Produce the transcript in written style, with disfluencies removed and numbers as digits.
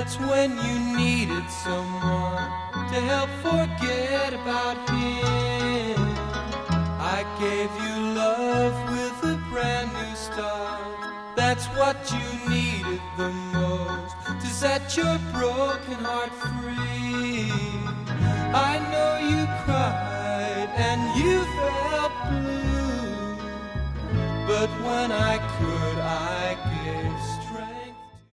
That's when you needed someone to help forget about him. I gave you love with a brand new start. That's what you needed the most to set your broken heart free. I know you cried and you felt blue, but when I could